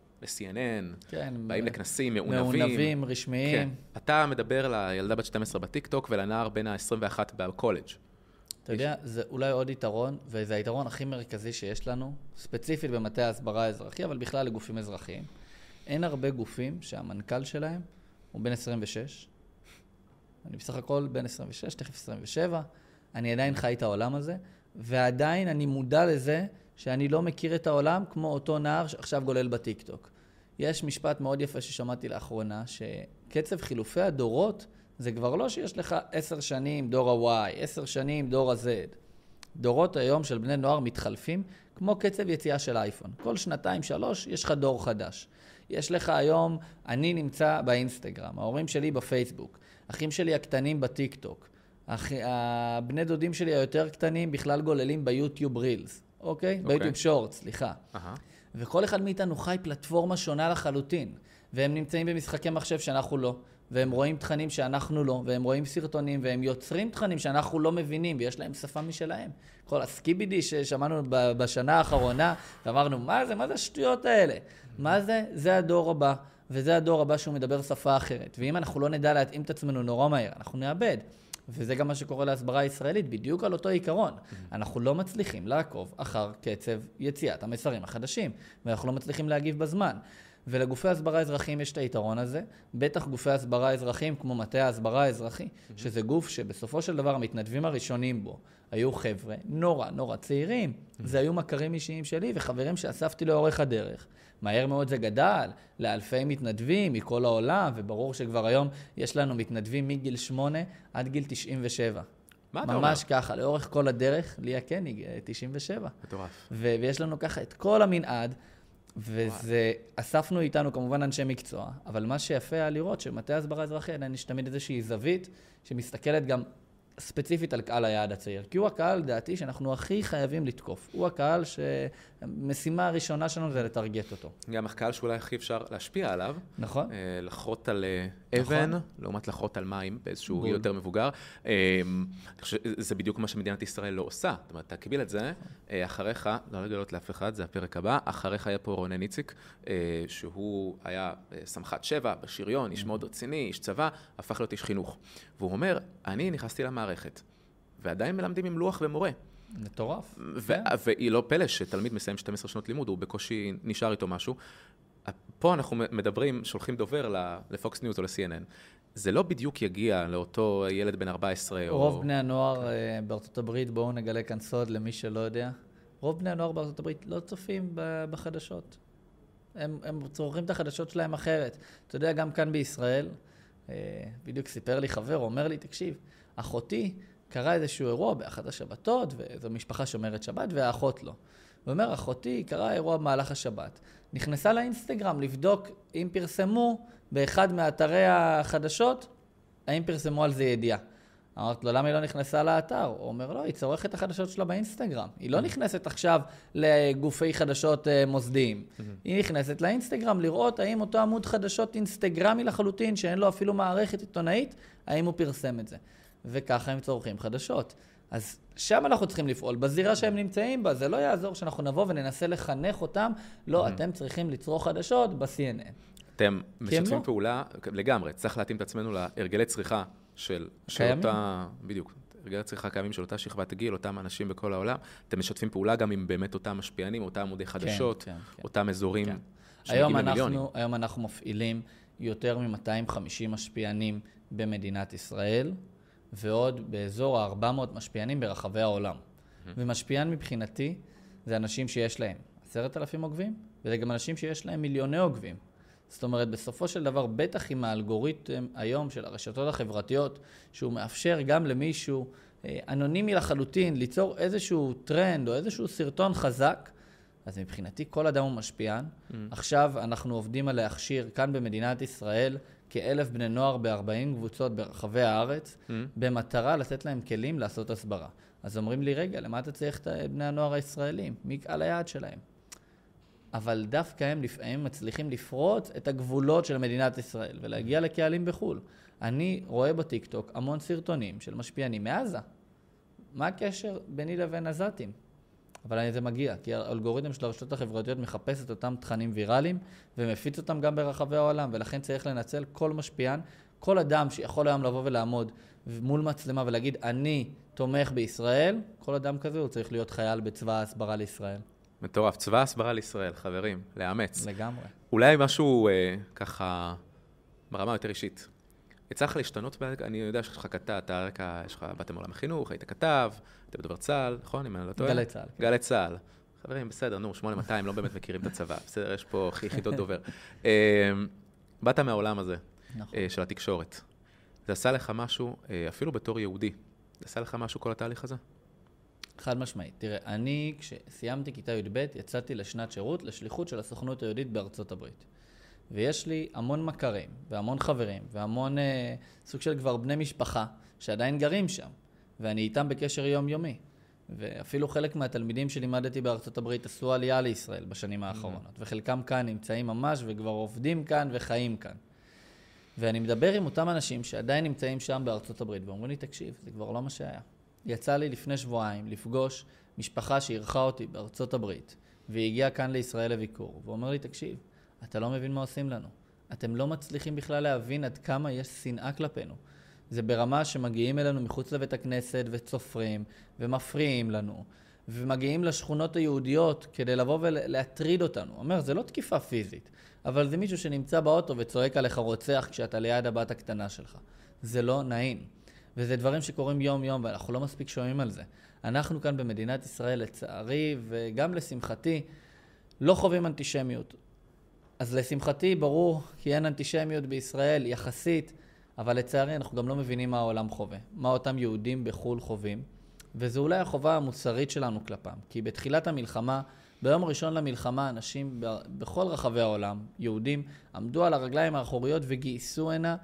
ל-CNN, כן, באים לכנסים מעונבים. מעונבים, רשמיים. כן. אתה מדבר לילדה בת 12 בטיקטוק ולנער בין ה-21 בקולג'. אתה יודע, זה אולי עוד יתרון, וזה היתרון הכי מרכזי שיש לנו, ספציפית במטה ההסברה האזרחי, אבל בכלל לגופים אזרחיים. אין הרבה גופים שהמנכ"ל שלהם הוא בן 26. אני בסך הכל בן 26, תכף 27. אני עדיין חי את העולם הזה, ועדיין אני מודע לזה שאני לא מכיר את העולם כמו אותו נער שעכשיו גולל בטיקטוק. יש משפט מאוד יפה ששמעתי לאחרונה, שקצב חילופי הדורות זה כבר לא שיש לך 10 שנים דור ה-Y, 10 שנים דור ה-Z. דורות היום של בני נוער מתחלפים כמו קצב יציאה של אייפון. כל 2-3 יש לך דור חדש. יש לך היום, אני נמצא באינסטגרם, ההורים שלי בפייסבוק, אחים שלי הקטנים בטיקטוק, הבני דודים שלי היותר קטנים בכלל גוללים ביוטיוב רילס, אוקיי? ביוטיוב שורט, סליחה. וכל אחד מאיתנו חי פלטפורמה שונה לחלוטין, והם נמצאים במשחקי מחשב שאנחנו לא, והם רואים תכנים שאנחנו לא, והם רואים סרטונים, והם יוצרים תכנים שאנחנו לא מבינים, ויש להם שפה משלהם. כל הסקיבידי ששמענו בשנה האחרונה, ואמרנו, מה זה השטויות האלה? מה זה? זה הדור הבא, וזה הדור הבא שהוא מדבר שפה אחרת. ואם אנחנו לא נדע להתאים את עצמנו נורא מהר, אנחנו נאבד. וזה גם מה שקורה להסברה הישראלית, בדיוק על אותו עיקרון. אנחנו לא מצליחים לעקוב אחר קצב יציאת המסרים החדשים, ואנחנו לא מצליחים להגיב בזמן. ולגופי ההסברה האזרחיים יש את היתרון הזה, בטח גופי ההסברה האזרחיים כמו מטה ההסברה האזרחי, שזה גוף שבסופו של דבר המתנדבים הראשונים בו היו חבר'ה נורא צעירים. זה היו מכרים אישיים שלי וחברים שאספתי לאורך הדרך. מהר מאוד זה גדל לאלפי מתנדבים מכל העולם, וברור שכבר היום יש לנו מתנדבים מגיל 8 עד גיל 97. מה אתה אומר? ממש ככה, לאורך כל הדרך, ליה קניג, 97. מטורף. ויש לנו ככה את כל המנעד, וזה, אספנו איתנו כמובן אנשי מקצוע, אבל מה שיפה היה לראות שמטה ההסברה האזרחי עדיין יש תמיד איזושהי זווית שמסתכלת גם ספציפית על קהל היעד הצעיר, כי הוא הקהל, דעתי, שאנחנו הכי חייבים לתקוף. הוא הקהל שהמשימה הראשונה שלנו זה לטרגט אותו. גם הקהל שאולי הכי אפשר להשפיע עליו. נכון. לחרות על אבן, לעומת לחרות על מים, באיזשהו גיל יותר מבוגר. זה בדיוק מה שמדינת ישראל לא עושה. זאת אומרת, תקביל את זה, אחריך, לא לגלות לאף אחד, זה הפרק הבא, אחריך היה פה רונן איציק, שהוא היה סמח"ט 7 בשריון, איש מאוד רציני, איש צבא, הפך להיות איש חינוך. והוא אומר, אני נכנסתי למערכת, ועדיין מלמדים עם לוח ומורה. מטורף. והיא לא פלא שתלמיד מסיים 12 שנות לימוד, הוא בקושי נשאר איתו משהו. פה אנחנו מדברים, שולחים דובר לפוקס ניוז או ל-CNN. זה לא בדיוק יגיע לאותו ילד בן 14 או... רוב בני הנוער בארצות הברית, בואו נגלה כאן סוד למי שלא יודע, רוב בני הנוער בארצות הברית לא צופים בחדשות. הם צורכים את החדשות שלהם אחרת. אתה יודע, גם כאן בישראל, בדיוק סיפר לי חבר, אומר לי, תקשיב, אחותי קרה איזשהו אירוע באחת השבתות, וזו משפחה שומרת שבת, והאחות לא. הוא אומר, אחותי קרה אירוע במהלך השבת. נכנסה לאינסטגרם לבדוק אם פרסמו באחד מאתרי החדשות, האם פרסמו על זה ידיעה. אמרת לו, למה היא לא נכנסה לאתר? הוא אומר, לא, היא צורכת את החדשות שלה באינסטגרם. היא לא נכנסת עכשיו לגופי חדשות מוסדיים. היא נכנסת לאינסטגרם לראות האם אותו עמוד חדשות אינסטגרמי לחלוטין, שאין לו אפילו מערכת עיתונאית, האם הוא פרסם את זה. וככה הם צורכים חדשות. אז שם אנחנו צריכים לפעול, בזירה שהם נמצאים בה, זה לא יעזור שאנחנו נבוא וננסה לחנך אותם, לא, אתם צריכים לצרוך חדשות ב-CNN. אתם משתפים פעולה לגמרי, צריך להתאים את עצמנו להרגלי צריכה של קיימים. אותה, בדיוק, הרגלי הצריכה קיימים של אותה שכבת גיל, אותם אנשים בכל העולם, אתם משתפים פעולה גם עם באמת אותם משפיענים, אותם עמודי חדשות, אותם אזורים שמגיעים למיליונים. היום אנחנו מפעילים יותר מ-250 משפיענים במדינת ישראל, ועוד באזור ה-400 משפיענים ברחבי העולם. ומשפיען מבחינתי זה אנשים שיש להם 10,000 עוקבים, וזה גם אנשים שיש להם מיליוני עוקבים. זאת אומרת, בסופו של דבר, בטח עם האלגוריתם היום של הרשתות החברתיות, שהוא מאפשר גם למישהו אנונימי לחלוטין, ליצור איזשהו טרנד או איזשהו סרטון חזק, אז מבחינתי כל אדם הוא משפיען. עכשיו אנחנו עובדים על להכשיר כאן במדינת ישראל כ1,000 בני נוער ב40 קבוצות ברחבי הארץ, במטרה לתת להם כלים לעשות הסברה. אז אומרים לי, רגע, למה אתה צריך את בני הנוער הישראלים? מי קהל היעד שלהם? אבל דווקא הם לפעמים מצליחים לפרוץ את הגבולות של מדינת ישראל ולהגיע לקהלים בחול. אני רואה בטיקטוק המון סרטונים של משפיענים מעזה. מה הקשר ביני לבין עזתים? אבל זה מגיע, כי האלגוריתם של הרשתות החברתיות מחפש את אותם תכנים ויראליים ומפיץ אותם גם ברחבי העולם, ולכן צריך לנצל כל משפיען, כל אדם שיכול היום לבוא ולעמוד מול מצלמה ולהגיד, אני תומך בישראל, כל אדם כזה הוא צריך להיות חייל בצבא ההסברה לישראל. מטורף, צבא הסברה לישראל, חברים, לאמץ. לגמרי. אולי משהו ככה ברמה יותר אישית. יצא לך להשתנות, אני יודע שיש לך כתב, אתה רקע, יש לך, באתם עולם החינוך, היית כתב, אתה בדובר צה"ל, נכון? אם אני לא טועה? גלי צה"ל. גלי צה"ל. חברים, בסדר, נו, 8200, לא באמת מכירים את הצבא, בסדר, יש פה חידות דובר. באת מהעולם הזה, של התקשורת. זה עשה לך משהו, אפילו בתור יהודי, זה עשה לך משהו כל התהליך הזה? חד משמעית. תראה, אני, כשסיימתי כיתה י"ב, יצאתי לשנת שירות, לשליחות של הסוכנות היהודית בארצות הברית. ויש לי המון מכרים, והמון חברים, והמון סוג של כבר בני משפחה, שעדיין גרים שם. ואני איתם בקשר יומיומי. ואפילו חלק מהתלמידים שלימדתי בארצות הברית עשו עלייה לישראל בשנים האחרונות. וחלקם כאן נמצאים ממש, וכבר עובדים כאן וחיים כאן. ואני מדבר עם אותם אנשים שעדיין נמצאים שם בארצות הברית, ואומרים לי, תקשיב, זה כבר לא מה שהיה. יצא לי לפני שבועיים לפגוש משפחה שאירחה אותי בארצות הברית, והיא הגיעה כאן לישראל לביקור, ואומר לי, תקשיב, אתה לא מבין מה עושים לנו. אתם לא מצליחים בכלל להבין עד כמה יש שנאה כלפינו. זה ברמה שמגיעים אלינו מחוץ לבית הכנסת וצופרים, ומפריעים לנו, ומגיעים לשכונות היהודיות כדי לבוא ולהטריד אותנו. אומר, זה לא תקיפה פיזית, אבל זה מישהו שנמצא באוטו וצועק עליך רוצח כשאתה ליד הבת הקטנה שלך. זה לא נעים. וזה דברים שקורים יום יום, ואנחנו לא מספיק שומעים על זה. אנחנו כאן במדינת ישראל, לצערי, וגם לשמחתי, לא חווים אנטישמיות. אז לשמחתי, ברור, כי אין אנטישמיות בישראל, יחסית, אבל לצערי אנחנו גם לא מבינים מה העולם חווה, מה אותם יהודים בחול חווים, וזו אולי החובה המוסרית שלנו כלפם. כי בתחילת המלחמה, ביום הראשון למלחמה, אנשים בכל רחבי העולם, יהודים, עמדו על הרגליים האחוריות וגייסו הנה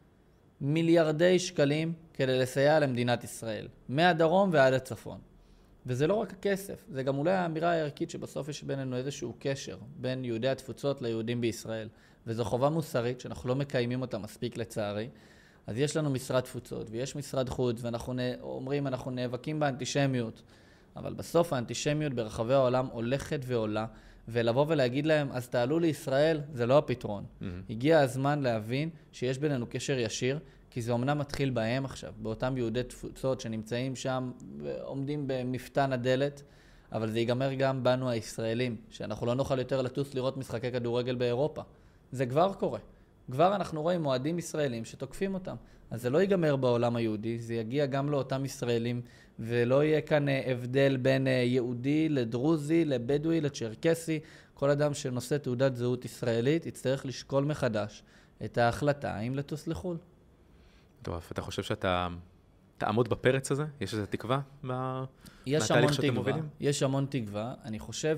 מיליארדי שקלים כדי לסייע למדינת ישראל, מהדרום ועד הצפון. וזה לא רק הכסף, זה גם אולי האמירה הערכית שבסוף יש בינינו איזשהו קשר בין יהודי התפוצות ליהודים בישראל. וזו חובה מוסרית שאנחנו לא מקיימים אותה מספיק לצערי. אז יש לנו משרד תפוצות ויש משרד חוץ, ואנחנו אומרים אנחנו נאבקים באנטישמיות. אבל בסוף האנטישמיות ברחבי העולם הולכת ועולה, ולבוא ולהגיד להם, אז תעלו לישראל, זה לא הפתרון. הגיע הזמן להבין שיש בינינו קשר ישיר, כי זה אומנם מתחיל בהם עכשיו, באותם יהודי תפוצות שנמצאים שם, ועומדים במפתן הדלת, אבל זה ייגמר גם בנו הישראלים, שאנחנו לא נוכל יותר לטוס לראות משחקי כדורגל באירופה. זה כבר קורה. כבר אנחנו רואים מועדים ישראלים שתוקפים אותם. אז זה לא ייגמר בעולם היהודי, זה יגיע גם לאותם ישראלים, ולא יהיה כאן הבדל בין יהודי לדרוזי, לבדואי, לצ'רקסי. כל אדם שנושא תעודת זהות ישראלית יצטרך לשקול מחדש את ההחלטה האם לטוס לחו"ל. טוב, אתה חושב שאתה תעמוד בפרץ הזה? יש איזו תקווה מהתהליך שאתם מובילים? יש המון תקווה. אני חושב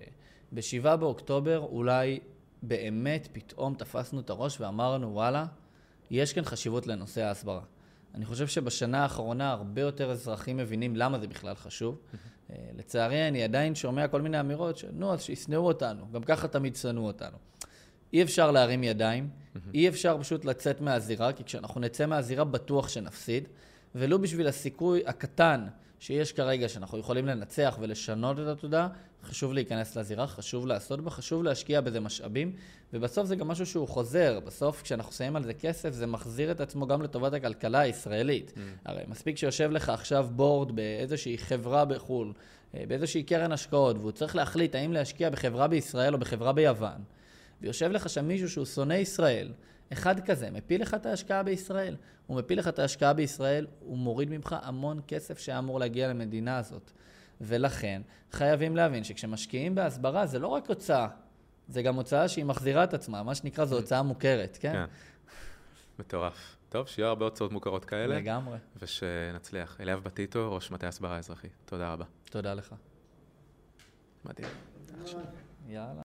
שב7 באוקטובר אולי באמת פתאום תפסנו את הראש ואמרנו, וואלה, יש כאן חשיבות לנושא ההסברה. אני חושב שבשנה האחרונה הרבה יותר אזרחים מבינים למה זה בכלל חשוב. לצערי אני עדיין שומע כל מיני אמירות נו, אז שיסנאו אותנו, גם ככה תמיד שנאו אותנו. אי אפשר להרים ידיים, אי אפשר פשוט לצאת מהזירה, כי כשאנחנו נצא מהזירה בטוח שנפסיד, ולא בשביל הסיכוי הקטן שיש כרגע שאנחנו יכולים לנצח ולשנות את התודעה, חשוב להיכנס לזירה, חשוב לעשות בה, חשוב להשקיע בזה משאבים, ובסוף זה גם משהו שהוא חוזר. בסוף כשאנחנו שמים על זה כסף, זה מחזיר את עצמו גם לטובת הכלכלה הישראלית. הרי מספיק שיושב לך עכשיו בורד באיזושהי חברה בחול, באיזושהי קרן השקעות, והוא צריך להחליט האם להשקיע בחברה בישראל או בחברה ביוון, ויושב לך שם מישהו שהוא שונא ישראל, אחד כזה, מפיל לך את ההשקעה בישראל. הוא מפיל לך את ההשקעה בישראל, הוא מוריד ממך המון כסף שאמור להגיע למדינה הזאת. ולכן חייבים להבין שכשמשקיעים בהסברה זה לא רק הוצאה, זה גם הוצאה שהיא מחזירה את עצמה, מה שנקרא זו הוצאה מוכרת, כן? כן, מטורף. טוב, שיהיו הרבה הוצאות מוכרות כאלה. לגמרי. ושנצליח. אליאב בטיטו, ראש מטה הסברה האזרחי. תודה רבה. תודה לך. מדהים. יאללה.